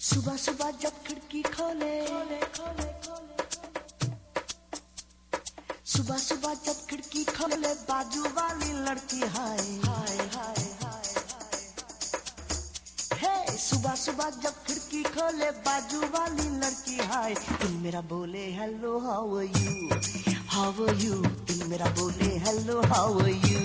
सुबह सुबह जब खिड़की खोले, सुबह सुबह जब खिड़की खोले, बाजू वाली लड़की हाय हाय हाय हाय हाय। सुबह सुबह जब खिड़की खोले, बाजू वाली लड़की हाय। दिल मेरा बोले hello how are you, how are you. दिल मेरा बोले हेलो हाउ आर यू।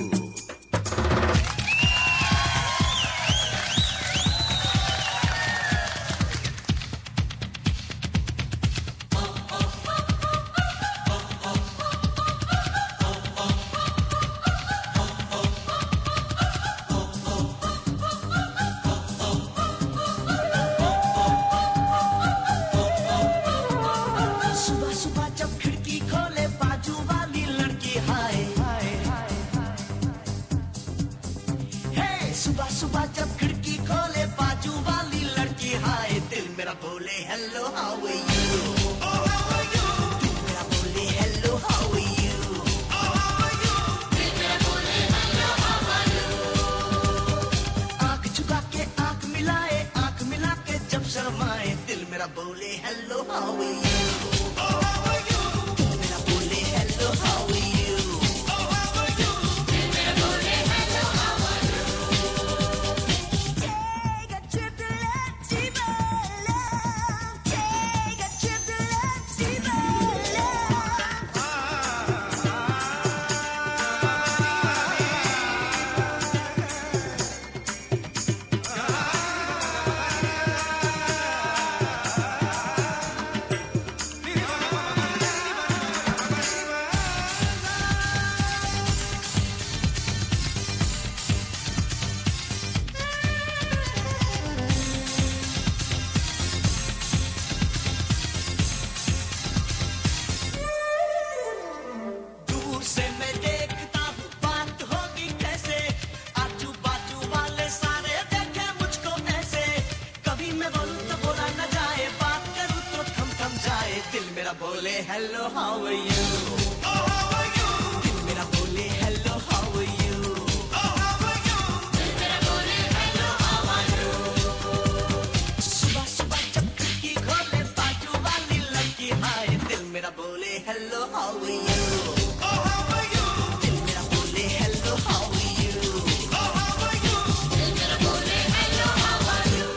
सुबह सुबह जब खिड़की खोले, बाजू वाली लड़की हाय। दिल मेरा बोले हेलो हाउ आर यू, दिल मेरा बोले हेलो हाउ आर यू, दिल मेरा बोले हेलो हाउ आर यू। आंख झुका के आंख मिलाए, आंख मिला के जब शर्माए, दिल मेरा बोले हेलो हाउ आर यू। दिल मेरा बोले हेलो हाउ आर यू, दिल मेरा बोले हेलो हाउ आर यू, दिल मेरा बोले हेलो हाउ आर यू। सुबह सुबह जब खिड़की खोले, बाजू वाली लड़की हाय। दिल मेरा बोले हेलो हाउ आर यू, दिल मेरा बोले हेलो हाउ आर यू, दिल मेरा बोले हेलो हाउ आर यू।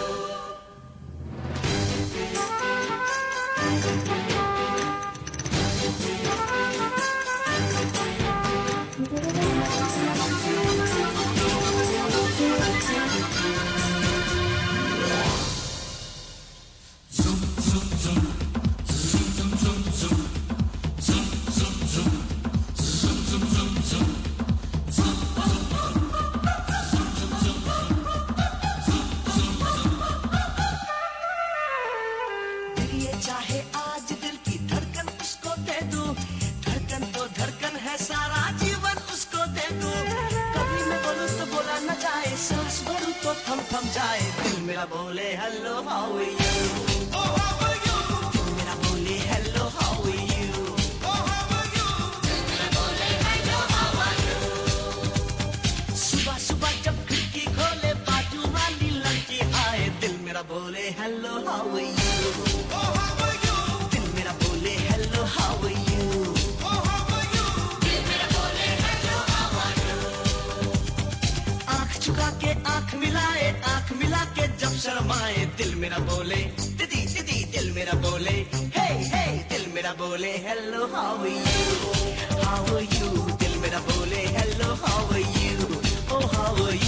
चाहे आज दिल की धड़कन उसको दे दूं, धड़कन तो धड़कन है, सारा जीवन उसको दे दूं। कभी मैं बोलूं तो बोला न जाए, सांस भरूं तो थम थम जाए। दिल मेरा बोले हेलो हाउ आर यू, दिल मेरा बोले हेलो हाउ आर यू, दिल मेरा बोले हेलो हाउ आर यू। सुबह सुबह जब खिड़की खोले, बाजू वाली लड़की आए। दिल मेरा बोले हेलो हाउ आर यू, आंख मिलाए, आंख मिला के जब शर्माए। दिल मेरा बोले दीदी दीदी, दिल मेरा बोले हे हे, दिल मेरा बोले hello how are you, how are you. दिल मेरा बोले hello how are you, oh how are you.